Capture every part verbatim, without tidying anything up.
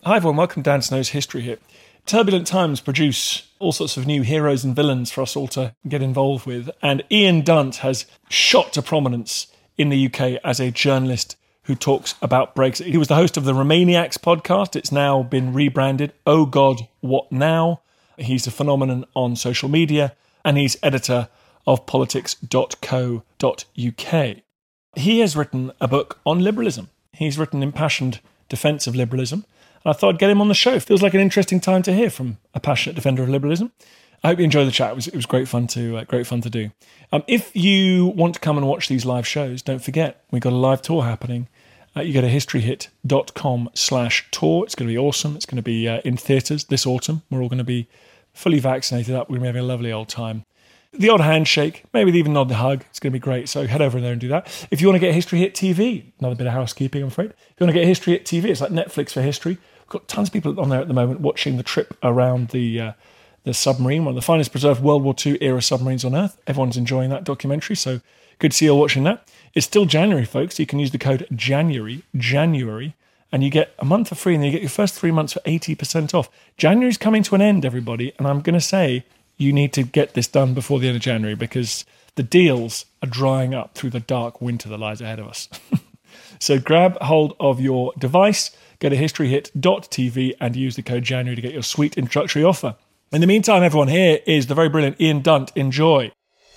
Hi everyone, welcome to Dan Snow's History Hit. Turbulent times produce all sorts of new heroes and villains for us all to get involved with, and Ian Dunt has shot to prominence in the U K as a journalist who talks about Brexit. He was the host of the Romaniacs podcast. It's now been rebranded Oh God, What Now? He's a phenomenon on social media, and he's editor of politics dot co dot uk. He has written a book on liberalism. He's written impassioned defence of liberalism. And I thought I'd get him on the show. Feels like an interesting time to hear from a passionate defender of liberalism. I hope you enjoyed the chat. It was, it was great fun to uh, great fun to do. Um, if you want to come and watch these live shows, don't forget, we've got a live tour happening. Uh, you go to historyhit.com slash tour. It's going to be awesome. It's going to be uh, in theatres this autumn. We're all going to be fully vaccinated up. We're going to be having a lovely old time. The odd handshake, maybe even nod the hug. It's going to be great. So head over there and do that. If you want to get History Hit T V, another bit of housekeeping, I'm afraid. If you want to get History Hit T V, it's like Netflix for history. We've got tons of people on there at the moment watching the trip around the uh, the submarine, one of the finest preserved World War Two era submarines on Earth. Everyone's enjoying that documentary, so good to see you all watching that. It's still January, folks. You can use the code January, January, and you get a month for free, and then you get your first three months for eighty percent off. January's coming to an end, everybody, and I'm going to say you need to get this done before the end of January because the deals are drying up through the dark winter that lies ahead of us. So grab hold of your device, go to historyhit dot t v and use the code January to get your sweet introductory offer. In the meantime, everyone, here is the very brilliant Ian Dunt. Enjoy.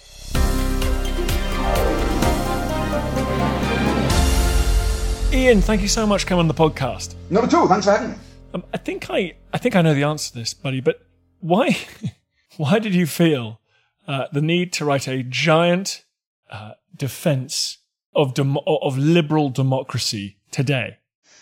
Ian, thank you so much for coming on the podcast. Not at all. Thanks for having me. Um, I think I, I think I know the answer to this, buddy. But why, why did you feel uh, the need to write a giant uh, defence of dem- of liberal democracy today?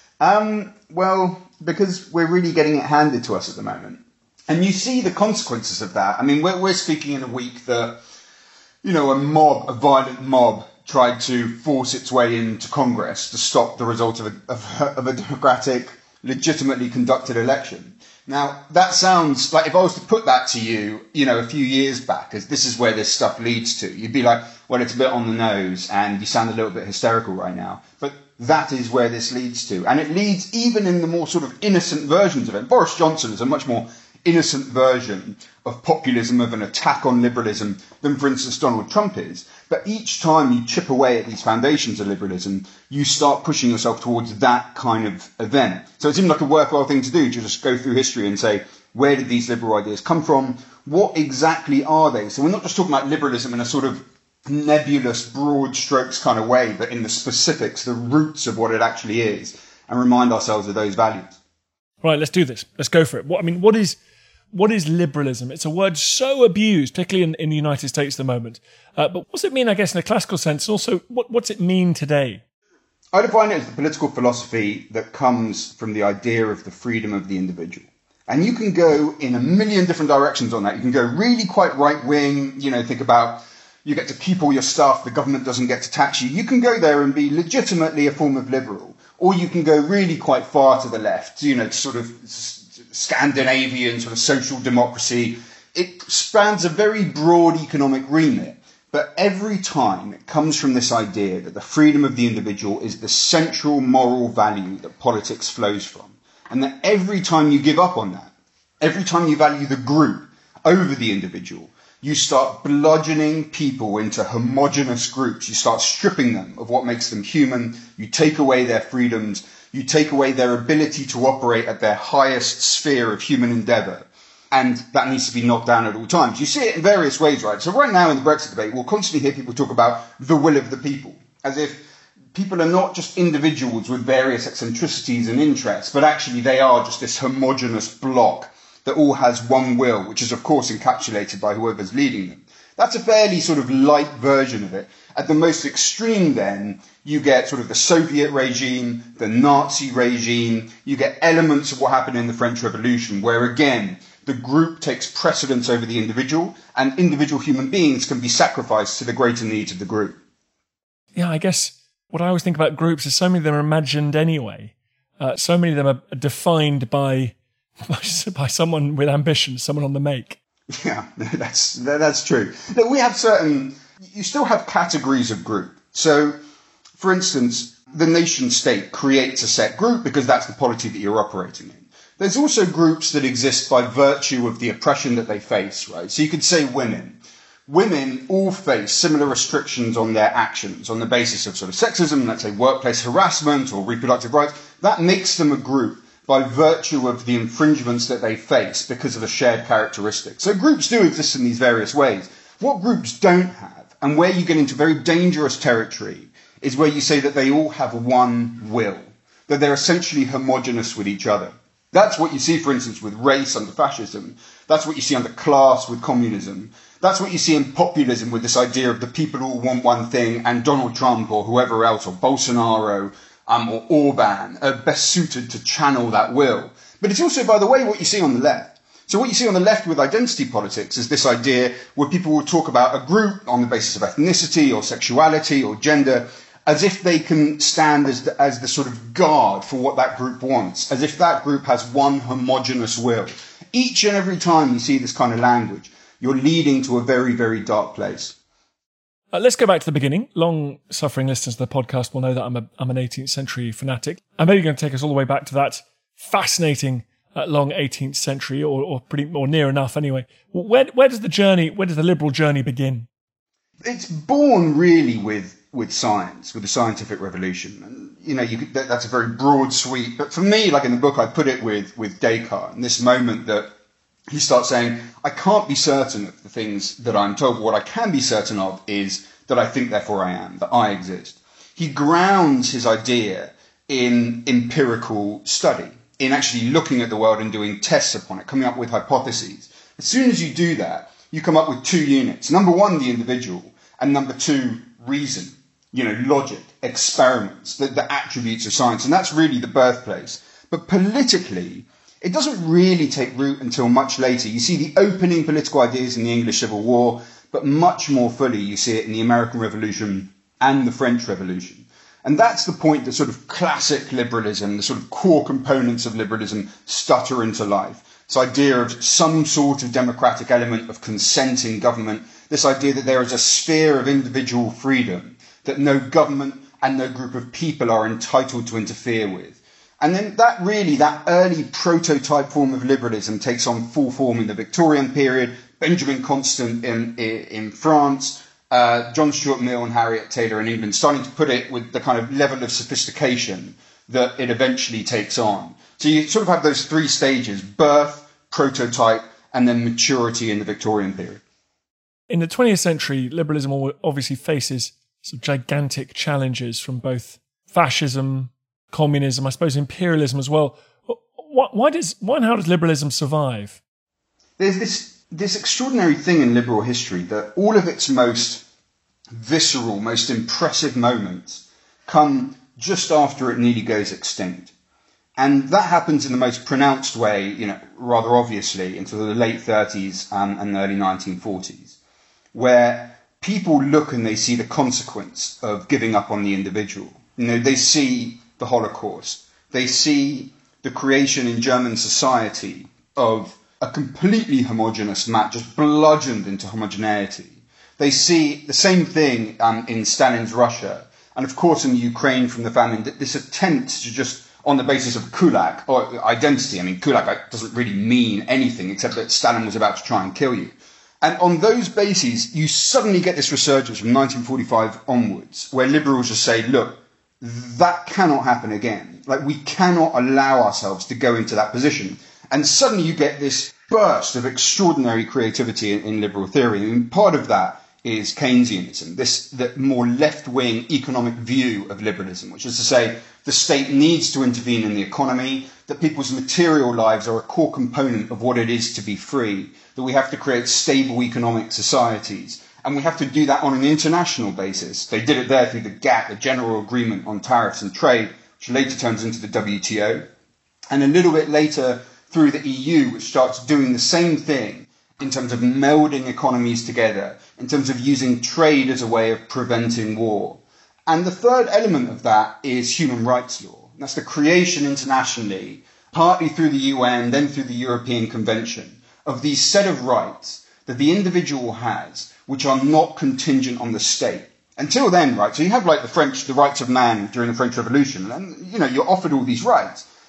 Um, well, because we're really getting it handed to us at the moment, and you see the consequences of that. I mean, we're we're speaking in a week that, you know, a mob, a violent mob, tried to force its way into Congress to stop the result of a, of, of a democratic, legitimately conducted election. Now, that sounds like if I was to put that to you, you know, a few years back, as this is where this stuff leads to, you'd be like, well, it's a bit on the nose and you sound a little bit hysterical right now. But that is where this leads to. And it leads even in the more sort of innocent versions of it. Boris Johnson is a much more innocent version of populism, of an attack on liberalism than, for instance, Donald Trump is. But each time you chip away at these foundations of liberalism, you start pushing yourself towards that kind of event. So it seemed like a worthwhile thing to do, to just go through history and say, where did these liberal ideas come from? What exactly are they? So we're not just talking about liberalism in a sort of nebulous, broad strokes kind of way, but in the specifics, the roots of what it actually is, and remind ourselves of those values. Right, let's do this. Let's go for it. What I mean, what is what is liberalism? It's a word so abused, particularly in, in the United States at the moment. Uh, but what does it mean, I guess, in a classical sense? And also, what, what's it mean today? I define it as the political philosophy that comes from the idea of the freedom of the individual. And you can go in a million different directions on that. You can go really quite right-wing, you know, think about you get to keep all your stuff, the government doesn't get to tax you. You can go there and be legitimately a form of liberal. Or you can go really quite far to the left, you know, sort of Scandinavian sort of social democracy. It spans a very broad economic remit. But every time it comes from this idea that the freedom of the individual is the central moral value that politics flows from. And that every time you give up on that, every time you value the group over the individual, you start bludgeoning people into homogenous groups. You start stripping them of what makes them human. You take away their freedoms. You take away their ability to operate at their highest sphere of human endeavour. And that needs to be knocked down at all times. You see it in various ways, right? So right now in the Brexit debate, we'll constantly hear people talk about the will of the people, as if people are not just individuals with various eccentricities and interests, but actually they are just this homogenous block that all has one will, which is, of course, encapsulated by whoever's leading them. That's a fairly sort of light version of it. At the most extreme, then, you get sort of the Soviet regime, the Nazi regime, you get elements of what happened in the French Revolution, where, again, the group takes precedence over the individual, and individual human beings can be sacrificed to the greater needs of the group. Yeah, I guess what I always think about groups is so many of them are imagined anyway. Uh, so many of them are defined by... by someone with ambition, someone on the make. Yeah, that's that's true. Look, we have certain, you still have categories of group. So, for instance, the nation state creates a set group because that's the polity that you're operating in. There's also groups that exist by virtue of the oppression that they face, right? So you could say women. Women all face similar restrictions on their actions on the basis of sort of sexism, let's say workplace harassment or reproductive rights. That makes them a group by virtue of the infringements that they face because of a shared characteristic. So groups do exist in these various ways. What groups don't have, and where you get into very dangerous territory, is where you say that they all have one will, that they're essentially homogenous with each other. That's what you see, for instance, with race under fascism. That's what you see under class with communism. That's what you see in populism with this idea of the people all want one thing, and Donald Trump or whoever else, or Bolsonaro um, or Orban are best suited to channel that will. But it's also, by the way, what you see on the left. So what you see on the left with identity politics is this idea where people will talk about a group on the basis of ethnicity or sexuality or gender, as if they can stand as the, as the sort of guard for what that group wants, as if that group has one homogenous will. Each and every time you see this kind of language, you're leading to a very, very dark place. Uh, let's go back to the beginning. Long-suffering listeners to the podcast will know that I'm, a, I'm an eighteenth century fanatic. I'm maybe going to take us all the way back to that fascinating uh, long eighteenth century, or, or pretty, or near enough anyway. Where, where does the journey, where does the liberal journey begin? It's born really with with science, with the scientific revolution. And, you know, you could, that, that's a very broad sweep. But for me, like in the book, I put it with, with Descartes, and this moment that he starts saying, I can't be certain of the things that I'm told, but what I can be certain of is that I think, therefore I am, that I exist. He grounds his idea in empirical study, in actually looking at the world and doing tests upon it, coming up with hypotheses. As soon as you do that, you come up with two units. Number one, the individual, and number two, reason, you know, logic, experiments, the, the attributes of science. And that's really the birthplace. But politically, it doesn't really take root until much later. You see the opening political ideas in the English Civil War, but much more fully you see it in the American Revolution and the French Revolution. And that's the point that sort of classic liberalism, the sort of core components of liberalism, stutter into life. This idea of some sort of democratic element of consent in government, this idea that there is a sphere of individual freedom that no government and no group of people are entitled to interfere with. And then that really, that early prototype form of liberalism takes on full form in the Victorian period, Benjamin Constant in, in, in France, uh, John Stuart Mill and Harriet Taylor in England, starting to put it with the kind of level of sophistication that it eventually takes on. So you sort of have those three stages, birth, prototype, and then maturity in the Victorian period. In the twentieth century, liberalism obviously faces some gigantic challenges from both fascism, communism, I suppose imperialism as well. Why, why does why and how does liberalism survive? There's this this extraordinary thing in liberal history that all of its most visceral, most impressive moments come just after it nearly goes extinct. And that happens in the most pronounced way, you know, rather obviously, until the late thirties um, and early nineteen forties, where people look and they see the consequence of giving up on the individual. You know, they see the Holocaust. They see the creation in German society of a completely homogeneous map, just bludgeoned into homogeneity. They see the same thing um, in Stalin's Russia, and of course in the Ukraine from the famine, this attempt to just, on the basis of kulak, or identity, I mean, kulak doesn't really mean anything except that Stalin was about to try and kill you. And on those bases, you suddenly get this resurgence from nineteen forty-five onwards, where liberals just say, look, that cannot happen again. Like, we cannot allow ourselves to go into that position. And suddenly you get this burst of extraordinary creativity in, in liberal theory. And part of that is Keynesianism, this the more left-wing economic view of liberalism, which is to say the state needs to intervene in the economy, that people's material lives are a core component of what it is to be free, that we have to create stable economic societies. And we have to do that on an international basis. They did it there through the GATT, the General Agreement on Tariffs and Trade, which later turns into the W T O. And a little bit later through the E U, which starts doing the same thing in terms of melding economies together, in terms of using trade as a way of preventing war. And the third element of that is human rights law. And that's the creation internationally, partly through the U N, then through the European Convention, of these set of rights that the individual has, which are not contingent on the state. Until then, right, so you have like the French, the rights of man during the French Revolution, and, you know, you're offered all these rights.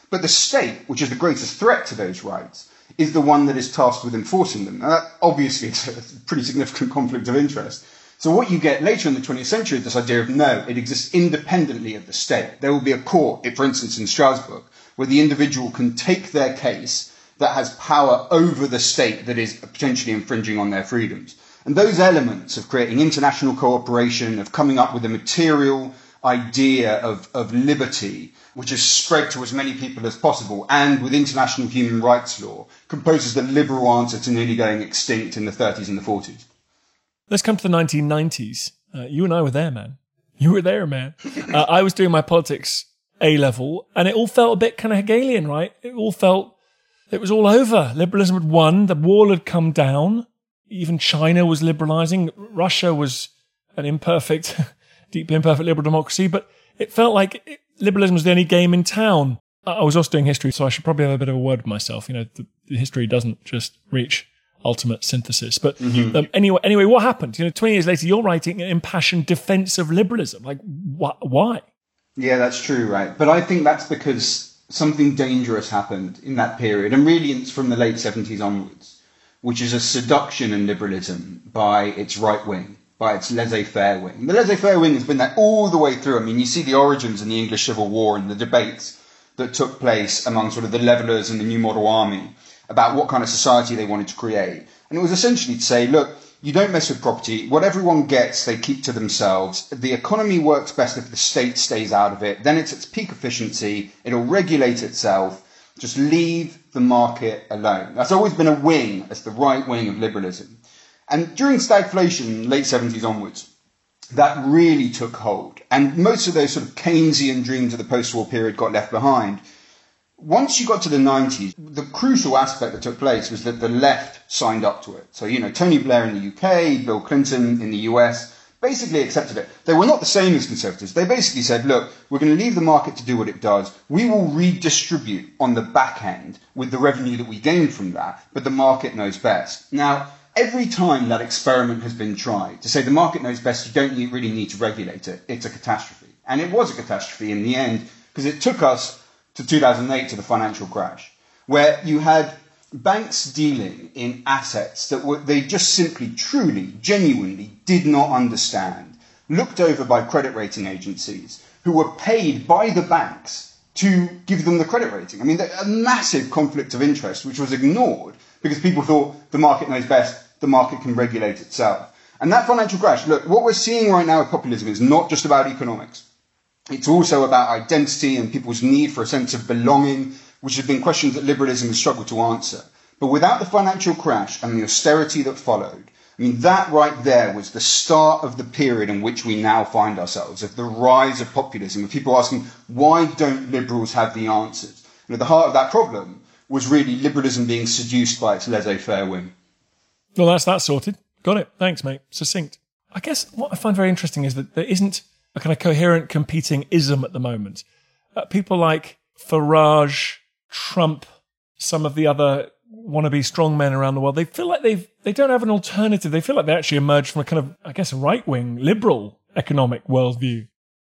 But the state, which is the greatest threat to those rights, is the one that is tasked with enforcing them. Now, that obviously is a pretty significant conflict of interest. So what you get later in the twentieth century is this idea of no, it exists independently of the state. There will be a court, for instance, in Strasbourg, where the individual can take their case that has power over the state that is potentially infringing on their freedoms. And those elements of creating international cooperation, of coming up with a material idea of, of liberty, which is spread to as many people as possible, and with international human rights law, composes the liberal answer to nearly going extinct in the thirties and the forties. Let's come to the nineteen nineties. Uh, you and I were there, man. You were there, man. Uh, I was doing my politics A-level, and it all felt a bit kind of Hegelian, right? It all felt, it was all over. Liberalism had won. The wall had come down. Even China was liberalizing. Russia was an imperfect, deeply imperfect liberal democracy, but it felt like it, liberalism was the only game in town. I was also doing history, so I should probably have a bit of a word with myself. You know, the, the history doesn't just reach ultimate synthesis. But mm-hmm. um, anyway, anyway, what happened? You know, twenty years later, you're writing an impassioned defense of liberalism. Like, wh- why? Yeah, that's true, right? But I think that's because something dangerous happened in that period, and really it's from the late seventies onwards, which is a seduction in liberalism by its right wing, by its laissez-faire wing. The laissez-faire wing has been there all the way through. I mean, you see the origins in the English Civil War and the debates that took place among sort of the Levellers and the New Model Army about what kind of society they wanted to create. And it was essentially to say, look, you don't mess with property. What everyone gets, they keep to themselves. The economy works best if the state stays out of it. Then it's its peak efficiency. It'll regulate itself. Just leave the market alone. That's always been a wing, as the right wing of liberalism. And during stagflation, late seventies onwards, that really took hold. And most of those sort of Keynesian dreams of the post-war period got left behind. Once you got to the nineties, the crucial aspect that took place was that the left signed up to it. So, you know, Tony Blair in the U K, Bill Clinton in the U S, basically accepted it. They were not the same as conservatives. They basically said, look, we're going to leave the market to do what it does. We will redistribute on the back end with the revenue that we gain from that, but the market knows best. Now, every time that experiment has been tried to say the market knows best, you don't really need to regulate it, it's a catastrophe. And it was a catastrophe in the end, because it took us to two thousand eight, to the financial crash, where you had banks dealing in assets that were, they just simply, truly, genuinely did not understand, looked over by credit rating agencies who were paid by the banks to give them the credit rating. I mean, a massive conflict of interest, which was ignored because people thought the market knows best, the market can regulate itself. And that financial crash, look, what we're seeing right now with populism is not just about economics. It's also about identity and people's need for a sense of belonging, which have been questions that liberalism has struggled to answer. But without the financial crash and the austerity that followed, I mean, that right there was the start of the period in which we now find ourselves, of the rise of populism, of people asking, why don't liberals have the answers? And at the heart of that problem was really liberalism being seduced by its laissez-faire wing. Well, that's that sorted. Got it. Thanks, mate. Succinct. I guess what I find very interesting is that there isn't a kind of coherent competing ism at the moment. Uh, people like Farage, Trump, some of the other wannabe strongmen around the world, they feel like they've they don't have an alternative. They feel like they actually emerged from a kind of, I guess, right-wing, liberal economic worldview.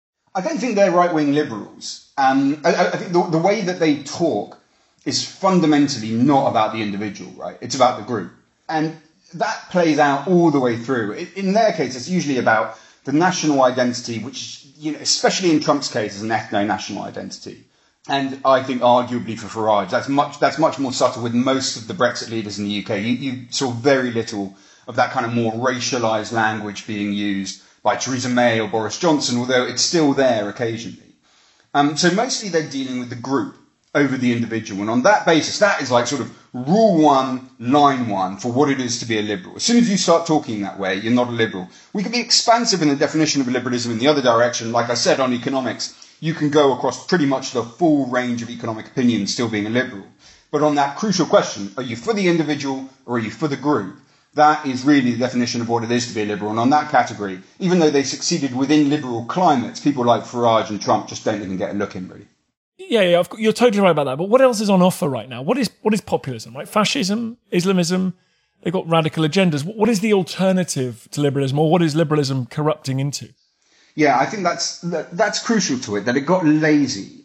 I don't think they're right-wing liberals. Um, I, I think the, the way that they talk is fundamentally not about the individual, right? It's about the group. And that plays out all the way through. In their case, it's usually about the national identity, which, you know, especially in Trump's case, is an ethno-national identity. And I think arguably for Farage, that's much that's much more subtle with most of the Brexit leaders in the U K. You, you saw very little of that kind of more racialised language being used by Theresa May or Boris Johnson, although it's still there occasionally. Um, so mostly they're dealing with the group over the individual. And on that basis, that is like sort of rule one, line one for what it is to be a liberal. As soon as you start talking that way, you're not a liberal. We can be expansive in the definition of liberalism in the other direction. Like I said, on economics, you can go across pretty much the full range of economic opinions still being a liberal. But on that crucial question, are you for the individual or are you for the group? That is really the definition of what it is to be a liberal. And on that category, even though they succeeded within liberal climates, people like Farage and Trump just don't even get a look in, really. Yeah, yeah, you're totally right about that. But what else is on offer right now? What is what is populism, right? Fascism, Islamism, they've got radical agendas. What is the alternative to liberalism, or what is liberalism corrupting into? Yeah, I think that's that's crucial to it, that it got lazy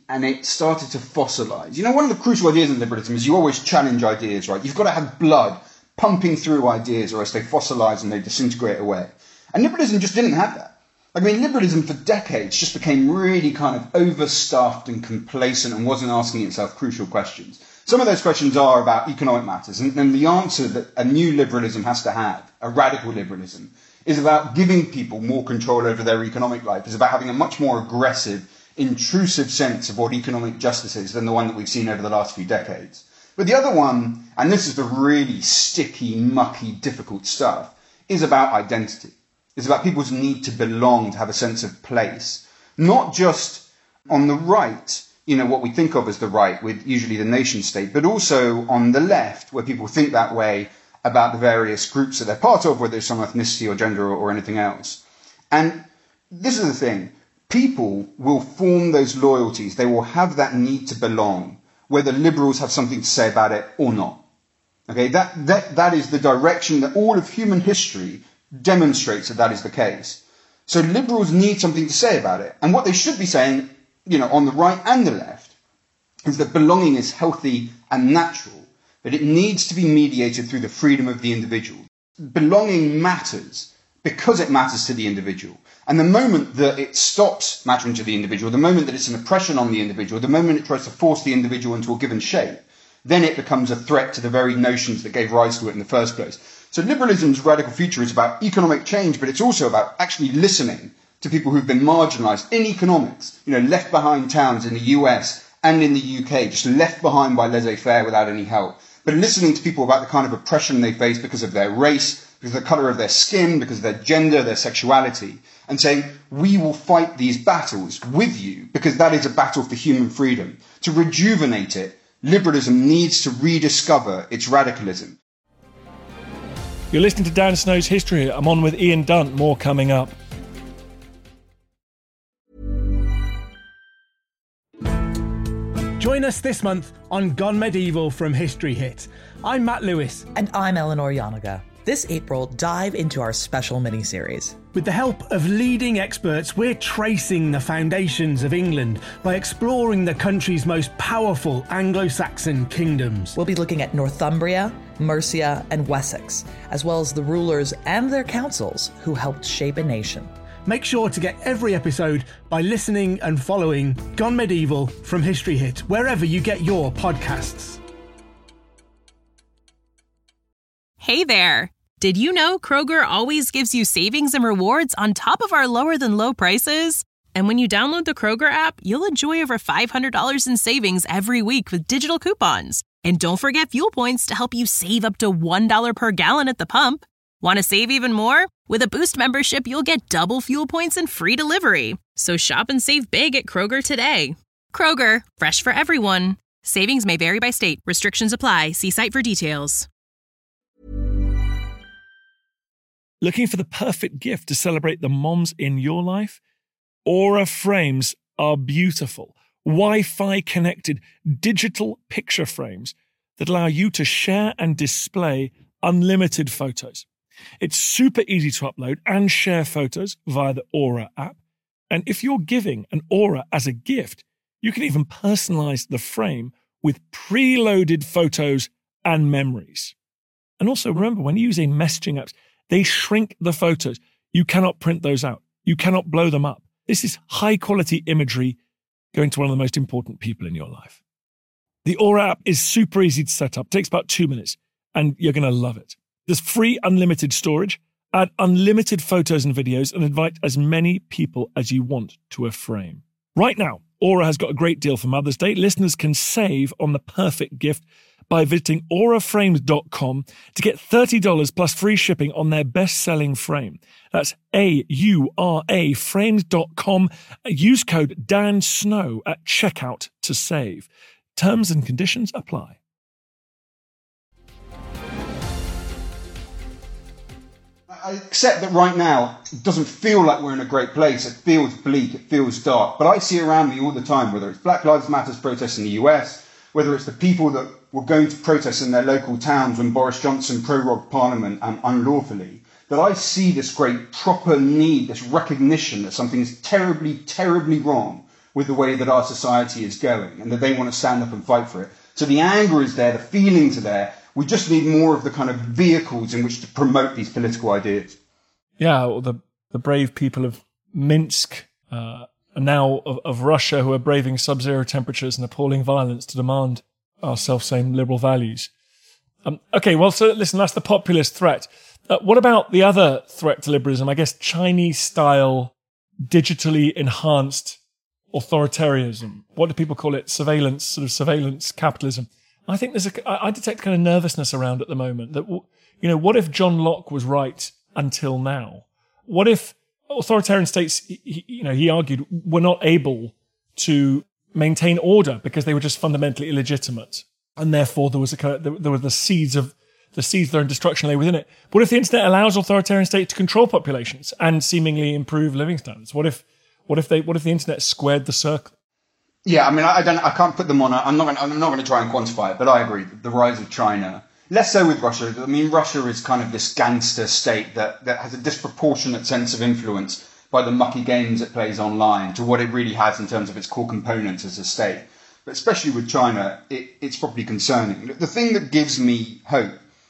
and it started to fossilize. You know, one of the crucial ideas in liberalism is you always challenge ideas, right? You've got to have blood pumping through ideas or else they fossilize and they disintegrate away. And liberalism just didn't have that. I mean, liberalism for decades just became really kind of overstuffed and complacent and wasn't asking itself crucial questions. Some of those questions are about economic matters, and, and the answer that a new liberalism has to have, a radical liberalism, is about giving people more control over their economic life, is about having a much more aggressive, intrusive sense of what economic justice is than the one that we've seen over the last few decades. But the other one, and this is the really sticky, mucky, difficult stuff, is about identity. It's about people's need to belong, to have a sense of place. Not just on the right, you know, what we think of as the right, with usually the nation state, but also on the left, where people think that way about the various groups that they're part of, whether it's some ethnicity or gender or, or anything else. And this is the thing. People will form those loyalties. They will have that need to belong, whether liberals have something to say about it or not. Okay, that, that, that is the direction that all of human history demonstrates that that is the case. So liberals need something to say about it. And what they should be saying, you know, on the right and the left, is that belonging is healthy and natural, but it needs to be mediated through the freedom of the individual. Belonging matters because it matters to the individual. And the moment that it stops mattering to the individual, the moment that it's an oppression on the individual, the moment it tries to force the individual into a given shape, then it becomes a threat to the very notions that gave rise to it in the first place. So liberalism's radical future is about economic change, but it's also about actually listening to people who've been marginalized in economics, you know, left behind towns in the U S and in the U K, just left behind by laissez-faire without any help. But listening to people about the kind of oppression they face because of their race, because of the colour of their skin, because of their gender, their sexuality, and saying, we will fight these battles with you because that is a battle for human freedom. To rejuvenate it, liberalism needs to rediscover its radicalism. You're listening to Dan Snow's History. I'm on with Ian Dunt. More coming up. Join us this month on Gone Medieval from History Hit. I'm Matt Lewis. And I'm Eleanor Yanaga. This April, dive into our special mini-series. With the help of leading experts, we're tracing the foundations of England by exploring the country's most powerful Anglo-Saxon kingdoms. We'll be looking at Northumbria, Mercia, and Wessex, as well as the rulers and their councils who helped shape a nation. Make sure to get every episode by listening and following Gone Medieval from History Hit, wherever you get your podcasts. Hey there! Did you know Kroger always gives you savings and rewards on top of our lower-than-low prices? And when you download the Kroger app, you'll enjoy over five hundred dollars in savings every week with digital coupons. And don't forget fuel points to help you save up to one dollar per gallon at the pump. Want to save even more? With a Boost membership, you'll get double fuel points and free delivery. So shop and save big at Kroger today. Kroger, fresh for everyone. Savings may vary by state. Restrictions apply. See site for details. Looking for the perfect gift to celebrate the moms in your life? Aura frames are beautiful, Wi-Fi connected digital picture frames that allow you to share and display unlimited photos. It's super easy to upload and share photos via the Aura app. And if you're giving an Aura as a gift, you can even personalize the frame with preloaded photos and memories. And also remember, when using messaging apps, they shrink the photos. You cannot print those out. You cannot blow them up. This is high quality imagery going to one of the most important people in your life. The Aura app is super easy to set up. It takes about two minutes and you're going to love it. There's free unlimited storage, add unlimited photos and videos, and invite as many people as you want to a frame. Right now, Aura has got a great deal for Mother's Day. Listeners can save on the perfect gift by visiting aura frames dot com to get thirty dollars plus free shipping on their best-selling frame. That's A U R A frames dot com. Use code Dan Snow at checkout to save. Terms and conditions apply. I accept that right now it doesn't feel like we're in a great place. It feels bleak, it feels dark. But I see around me all the time, whether it's Black Lives Matter protests in the U S, whether it's the people that were going to protest in their local towns when Boris Johnson prorogued Parliament um, unlawfully, that I see this great proper need, this recognition that something is terribly, terribly wrong with the way that our society is going and that they want to stand up and fight for it. So the anger is there, the feelings are there. We just need more of the kind of vehicles in which to promote these political ideas. Yeah, well, the, the brave people of Minsk, uh, and now of, of Russia, who are braving sub-zero temperatures and appalling violence to demand our self-same liberal values. Um, okay, well, so listen, that's the populist threat. Uh, what about the other threat to liberalism? I guess Chinese-style, digitally enhanced authoritarianism. What do people call it? Surveillance, sort of surveillance capitalism. I think there's a, I detect kind of nervousness around at the moment that, you know, what if John Locke was right until now? What if authoritarian states, he, you know, he argued, were not able to maintain order because they were just fundamentally illegitimate, and therefore there was a kind of, there were the seeds of the seeds of their destruction lay within it. What if the internet allows authoritarian states to control populations and seemingly improve living standards? What if what if they what if the internet squared the circle? Yeah, I mean, I don't, I can't put them on. A, I'm not, gonna, I'm not going to try and quantify it, but I agree. The rise of China, less so with Russia. I mean, Russia is kind of this gangster state that, that has a disproportionate sense of influence by the mucky games it plays online to what it really has in terms of its core components as a state. But especially with China, it, it's probably concerning. The thing that gives me hope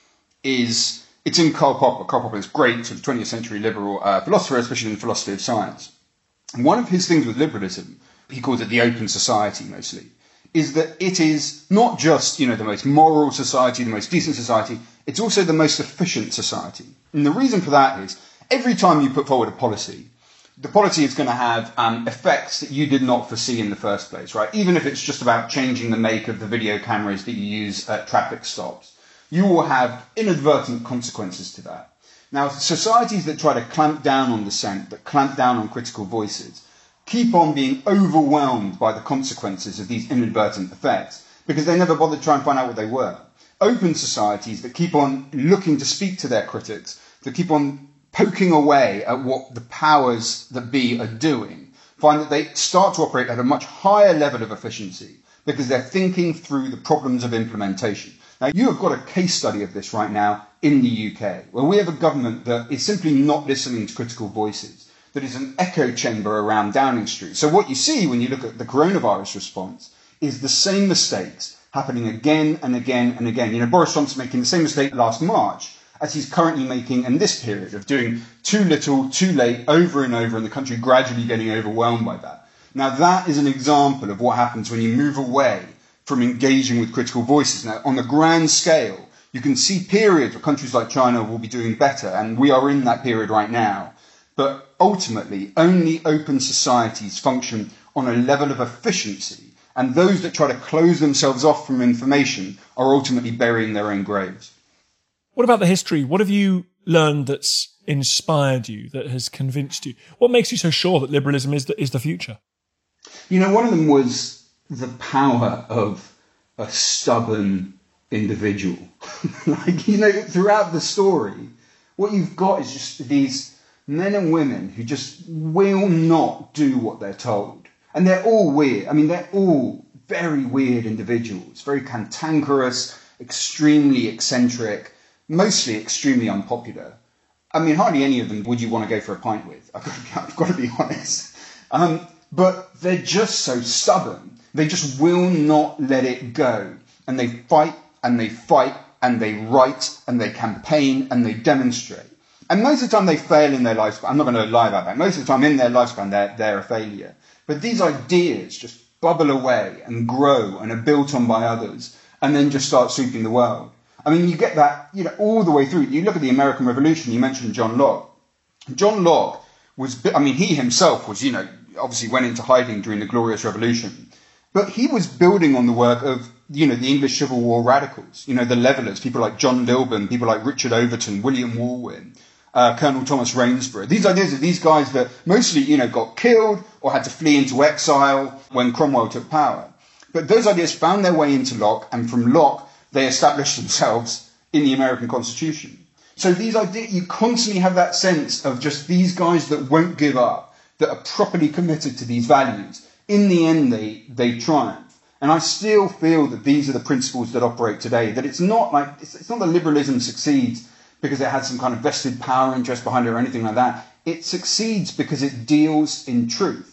is it's in Karl Popper. Karl Popper is great, sort of twentieth century liberal uh, philosopher, especially in philosophy of science. And one of his things with liberalism, he calls it the open society mostly, is that it is not just, you know, the most moral society, the most decent society, it's also the most efficient society. And the reason for that is every time you put forward a policy, the policy is going to have um, effects that you did not foresee in the first place, right? Even if it's just about changing the make of the video cameras that you use at traffic stops, you will have inadvertent consequences to that. Now, societies that try to clamp down on dissent, that clamp down on critical voices, keep on being overwhelmed by the consequences of these inadvertent effects because they never bothered to try and find out what they were. Open societies that keep on looking to speak to their critics, that keep on poking away at what the powers that be are doing, find that they start to operate at a much higher level of efficiency because they're thinking through the problems of implementation. Now, you have got a case study of this right now in the U K, where we have a government that is simply not listening to critical voices, that is an echo chamber around Downing Street. So what you see when you look at the coronavirus response is the same mistakes happening again and again and again. You know, Boris Johnson making the same mistake last March as he's currently making in this period of doing too little, too late, over and over, and the country gradually getting overwhelmed by that. Now, that is an example of what happens when you move away from engaging with critical voices. Now, on the grand scale, you can see periods where countries like China will be doing better, and we are in that period right now. But ultimately, only open societies function on a level of efficiency, and those that try to close themselves off from information are ultimately burying their own graves. What about the history? What have you learned that's inspired you, that has convinced you? What makes you so sure that liberalism is the, is the future? You know, one of them was the power of a stubborn individual. Like, you know, throughout the story, what you've got is just these men and women who just will not do what they're told. And they're all weird. I mean, they're all very weird individuals, very cantankerous, extremely eccentric, mostly extremely unpopular. I mean, hardly any of them would you want to go for a pint with. I've got to be, I've got to be honest. Um, but they're just so stubborn. They just will not let it go. And they fight and they fight and they write and they campaign and they demonstrate. And most of the time they fail in their lifespan. I'm not going to lie about that. Most of the time in their lifespan they're, they're a failure. But these ideas just bubble away and grow and are built on by others and then just start sweeping the world. I mean, you get that, you know, all the way through. You look at the American Revolution, you mentioned John Locke. John Locke was, I mean, he himself was, you know, obviously went into hiding during the Glorious Revolution. But he was building on the work of, you know, the English Civil War radicals, you know, the Levellers, people like John Lilburn, people like Richard Overton, William Walwyn, uh, Colonel Thomas Rainsborough. These ideas of these guys that mostly, you know, got killed or had to flee into exile when Cromwell took power. But those ideas found their way into Locke, and from Locke, they established themselves in the American Constitution. So these ideas, you constantly have that sense of just these guys that won't give up, that are properly committed to these values. In the end, they, they triumph. And I still feel that these are the principles that operate today, that it's not like, it's, it's not that liberalism succeeds because it has some kind of vested power interest behind it or anything like that. It succeeds because it deals in truth.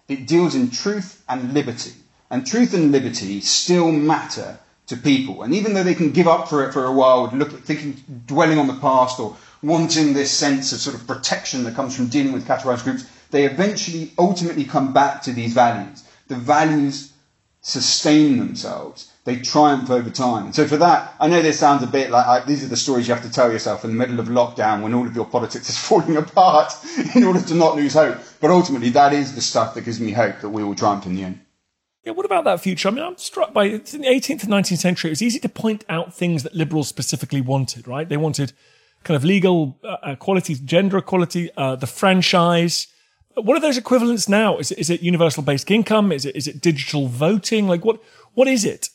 It deals in truth and liberty. And truth and liberty still matter to people. And even though they can give up for it for a while, look at thinking, dwelling on the past or wanting this sense of sort of protection that comes from dealing with categorized groups, they eventually ultimately come back to these values. The values sustain themselves. They triumph over time. And so for that, I know this sounds a bit like I, these are the stories you have to tell yourself in the middle of lockdown when all of your politics is falling apart in order to not lose hope. But ultimately, that is the stuff that gives me hope that we will triumph in the end. Yeah, what about that future? I mean, I'm struck by, it's in the eighteenth and nineteenth century, it was easy to point out things that liberals specifically wanted, right? They wanted kind of legal uh, equality, gender equality, uh, the franchise. What are those equivalents now? Is it, is it universal basic income? Is it is it digital voting? Like, what what is it?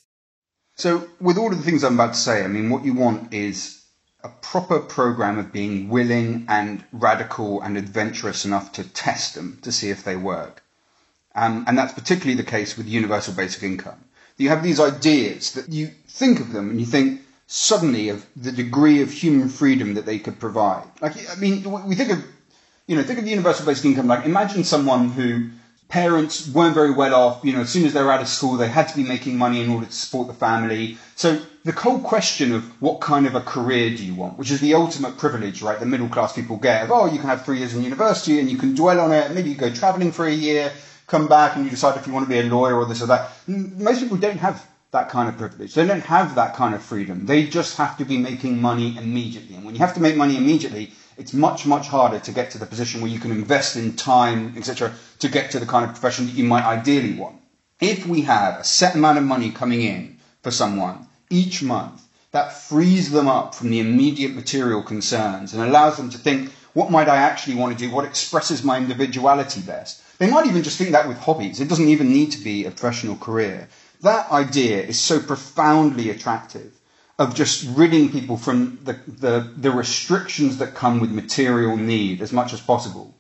So with all of the things I'm about to say, I mean, what you want is a proper program of being willing and radical and adventurous enough to test them to see if they work. Um, and that's particularly the case with universal basic income. You have these ideas that you think of them and you think suddenly of the degree of human freedom that they could provide. Like, I mean, we think of, you know, think of universal basic income. Like, imagine someone who parents weren't very well off. You know, as soon as they were out of school, they had to be making money in order to support the family. So the whole question of what kind of a career do you want, which is the ultimate privilege, right, that middle class people get of, oh, you can have three years in university and you can dwell on it. Maybe you go traveling for a year, come back and you decide if you want to be a lawyer or this or that. Most people don't have that kind of privilege. They don't have that kind of freedom. They just have to be making money immediately. And when you have to make money immediately, it's much, much harder to get to the position where you can invest in time, et cetera, to get to the kind of profession that you might ideally want. If we have a set amount of money coming in for someone each month, that frees them up from the immediate material concerns and allows them to think, what might I actually want to do? What expresses my individuality best? They might even just think that with hobbies. It doesn't even need to be a professional career. That idea is so profoundly attractive, of just ridding people from the, the, the restrictions that come with material need as much as possible.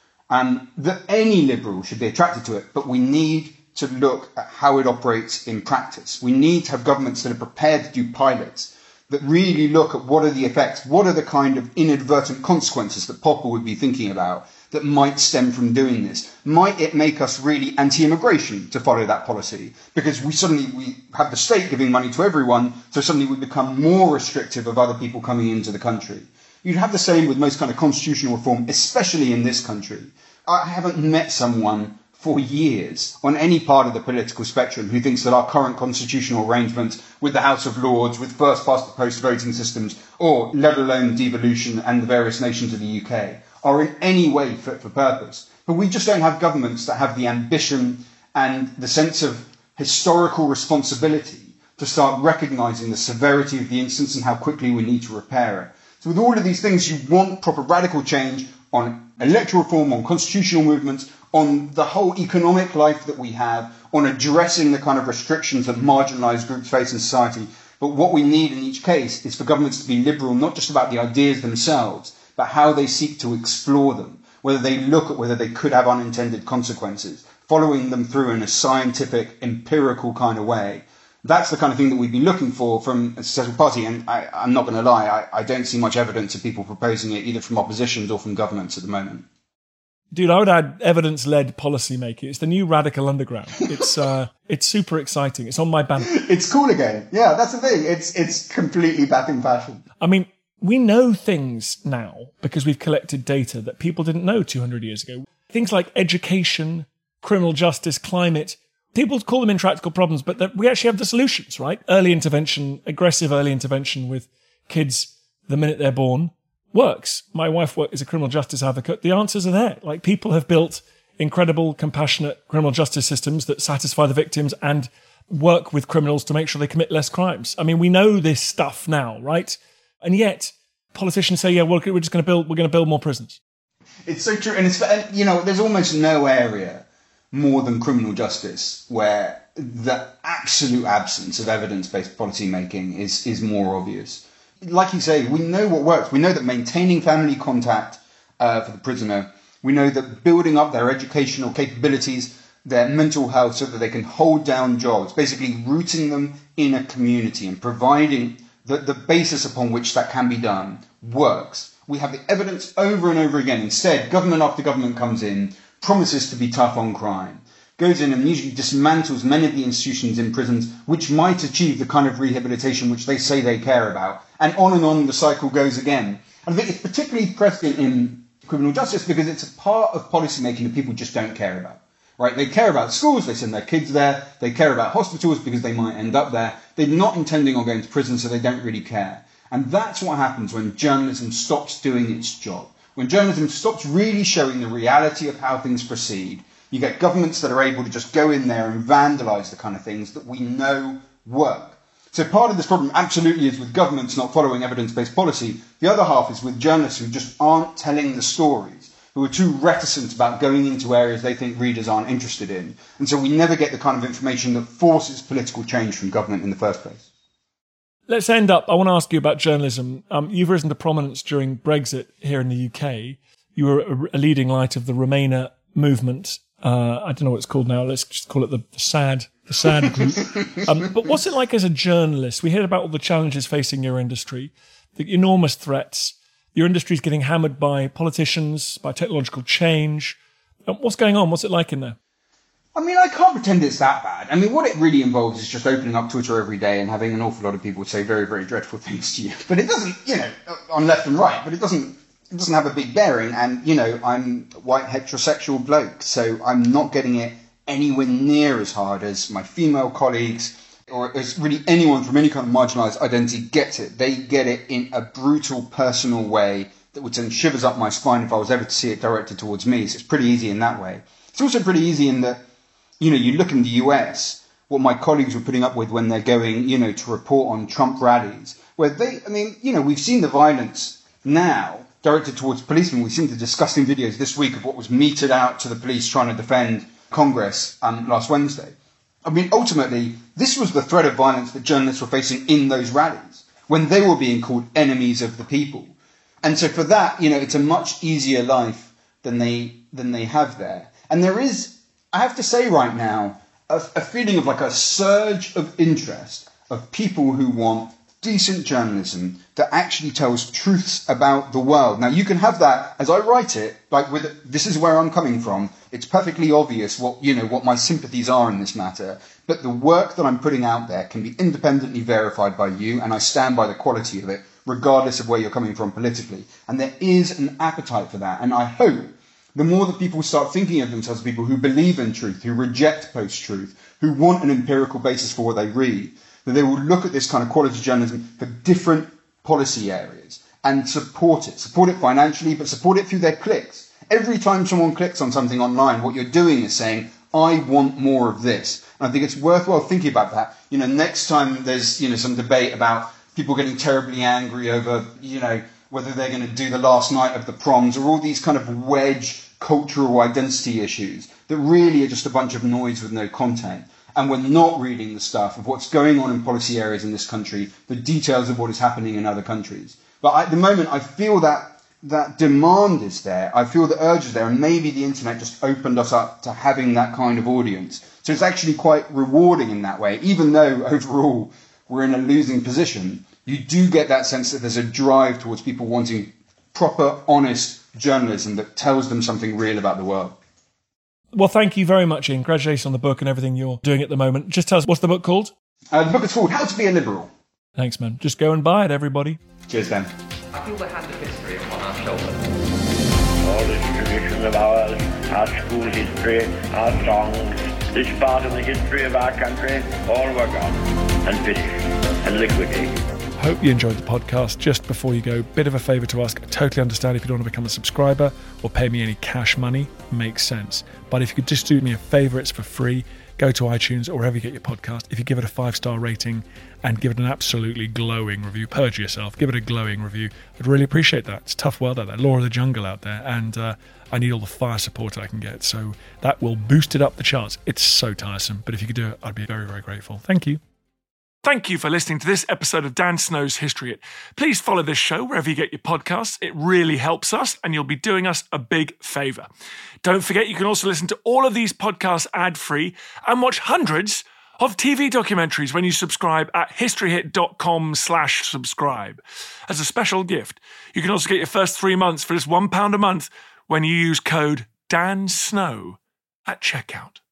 And that any liberal should be attracted to it, but we need to look at how it operates in practice. We need to have governments that are prepared to do pilots, that really look at what are the effects, what are the kind of inadvertent consequences that Popper would be thinking about that might stem from doing this. Might it make us really anti-immigration to follow that policy? Because we suddenly we have the state giving money to everyone, so suddenly we become more restrictive of other people coming into the country. You'd have the same with most kind of constitutional reform, especially in this country. I haven't met someone for years on any part of the political spectrum who thinks that our current constitutional arrangements with the House of Lords, with first-past-the-post voting systems, or let alone devolution and the various nations of the U K, are in any way fit for purpose. But we just don't have governments that have the ambition and the sense of historical responsibility to start recognising the severity of the instance and how quickly we need to repair it. So with all of these things, you want proper radical change on electoral reform, on constitutional movements, on the whole economic life that we have, on addressing the kind of restrictions that marginalised groups face in society. But what we need in each case is for governments to be liberal, not just about the ideas themselves, but how they seek to explore them, whether they look at whether they could have unintended consequences, following them through in a scientific, empirical kind of way. That's the kind of thing that we'd be looking for from a successful party. And I, I'm not going to lie, I, I don't see much evidence of people proposing it, either from oppositions or from governments at the moment. Dude, I would add evidence-led policy making. It's the new radical underground. It's uh, it's super exciting. It's on my banner. It's cool again. Yeah, that's the thing. It's it's completely back in fashion. I mean, we know things now because we've collected data that people didn't know two hundred years ago. Things like education, criminal justice, climate. People call them intractable problems, but we actually have the solutions, right? Early intervention, aggressive early intervention with kids the minute they're born works. My wife is a criminal justice advocate. The answers are there. Like, people have built incredible, compassionate criminal justice systems that satisfy the victims and work with criminals to make sure they commit less crimes. I mean, we know this stuff now, right? And yet politicians say, yeah, well, we're just going to build, we're going to build more prisons. It's so true. And it's, you know, there's almost no area more than criminal justice where the absolute absence of evidence-based policy making is, is more obvious. Like you say, we know what works. We know that maintaining family contact uh, for the prisoner, we know that building up their educational capabilities, their mental health so that they can hold down jobs, basically rooting them in a community and providing the, the basis upon which that can be done works. We have the evidence over and over again. Instead, government after government comes in, promises to be tough on crime, goes in and usually dismantles many of the institutions in prisons which might achieve the kind of rehabilitation which they say they care about. And on and on the cycle goes again. And I think it's particularly prescient in criminal justice because it's a part of policymaking that people just don't care about. Right? They care about schools, they send their kids there, they care about hospitals because they might end up there. They're not intending on going to prison, so they don't really care. And that's what happens when journalism stops doing its job. When journalism stops really showing the reality of how things proceed, you get governments that are able to just go in there and vandalise the kind of things that we know work. So part of this problem absolutely is with governments not following evidence-based policy. The other half is with journalists who just aren't telling the stories, who are too reticent about going into areas they think readers aren't interested in. And so we never get the kind of information that forces political change from government in the first place. Let's end up. I want to ask you about journalism. Um, you've risen to prominence during Brexit here in the U K. You were a, a leading light of the Remainer movement. Uh, I don't know what it's called now. Let's just call it the, the SAD, the SAD group. Um, but what's it like as a journalist? We hear about all the challenges facing your industry, the enormous threats. Your industry is getting hammered by politicians, by technological change. Um, what's going on? What's it like in there? I mean, I can't pretend it's that bad. I mean, what it really involves is just opening up Twitter every day and having an awful lot of people say very, very dreadful things to you. But it doesn't, you know, on left and right, but it doesn't it doesn't have a big bearing. And, you know, I'm a white heterosexual bloke, so I'm not getting it anywhere near as hard as my female colleagues or as really anyone from any kind of marginalised identity gets it. They get it in a brutal, personal way that would send shivers up my spine if I was ever to see it directed towards me. So it's pretty easy in that way. It's also pretty easy in that, you know, you look in the U S, what my colleagues were putting up with when they're going, you know, to report on Trump rallies, where they, I mean, you know, we've seen the violence now directed towards policemen. We've seen the disgusting videos this week of what was meted out to the police trying to defend Congress um, last Wednesday. I mean, ultimately, this was the threat of violence that journalists were facing in those rallies, when they were being called enemies of the people. And so for that, you know, it's a much easier life than they than they have there. And there is, I have to say right now, a, a feeling of like a surge of interest of people who want decent journalism that actually tells truths about the world. Now, you can have that, as I write it, like with, this is where I'm coming from. It's perfectly obvious what, you know, what my sympathies are in this matter. But the work that I'm putting out there can be independently verified by you, and I stand by the quality of it, regardless of where you're coming from politically. And there is an appetite for that. And I hope the more that people start thinking of themselves as people who believe in truth, who reject post-truth, who want an empirical basis for what they read, that they will look at this kind of quality journalism for different policy areas and support it. Support it financially, but support it through their clicks. Every time someone clicks on something online, what you're doing is saying, I want more of this. And I think it's worthwhile thinking about that. You know, next time there's, you know, some debate about people getting terribly angry over, you know, whether they're going to do the last night of the proms or all these kind of wedge cultural identity issues that really are just a bunch of noise with no content. And we're not reading the stuff of what's going on in policy areas in this country, the details of what is happening in other countries. But at the moment, I feel that that demand is there. I feel the urge is there. And maybe the internet just opened us up to having that kind of audience. So it's actually quite rewarding in that way. Even though overall we're in a losing position, you do get that sense that there's a drive towards people wanting proper, honest journalism that tells them something real about the world. Well, thank you very much, Ian. Congratulations on the book and everything you're doing at the moment. Just tell us, what's the book called? Uh, the book is called How to Be a Liberal. Thanks, man. Just go and buy it, everybody. Cheers, Ben. I feel the hand of history upon our shoulders. All this tradition of ours, our school history, our songs, this part of the history of our country, all were gone and finished and liquidated. Hope you enjoyed the podcast. Just before you go, bit of a favour to ask. I totally understand if you don't want to become a subscriber or pay me any cash money. Makes sense. But if you could just do me a favour, it's for free. Go to iTunes or wherever you get your podcast. If you give it a five-star rating and give it an absolutely glowing review, purge yourself, give it a glowing review. I'd really appreciate that. It's a tough world out there, law of the jungle out there, and uh, I need all the fire support I can get. So that will boost it up the charts. It's so tiresome, but if you could do it, I'd be very, very grateful. Thank you. Thank you for listening to this episode of Dan Snow's History Hit. Please follow this show wherever you get your podcasts. It really helps us, and you'll be doing us a big favour. Don't forget, you can also listen to all of these podcasts ad-free and watch hundreds of T V documentaries when you subscribe at historyhit.com slash subscribe. As a special gift, you can also get your first three months for just one pound a month when you use code DANSNOW at checkout.